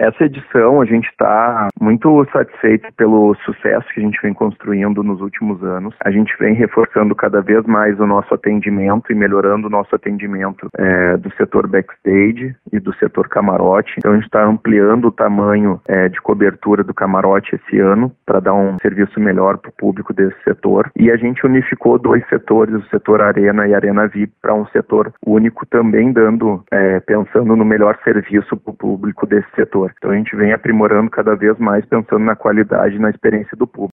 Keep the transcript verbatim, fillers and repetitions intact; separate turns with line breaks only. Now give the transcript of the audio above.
Essa edição a gente está muito satisfeito pelo sucesso que a gente vem construindo nos últimos anos. A gente vem reforçando cada vez mais o nosso atendimento e melhorando o nosso atendimento é, do setor backstage e do setor camarote. Então a gente está ampliando o tamanho é, de cobertura do camarote esse ano para dar um serviço melhor para o público desse setor. E a gente unificou dois setores, o setor Arena e Arena V I P, para um setor único, também dando, é, pensando no melhor serviço para o público desse setor. Então a gente vem aprimorando cada vez mais, pensando na qualidade e na experiência do público.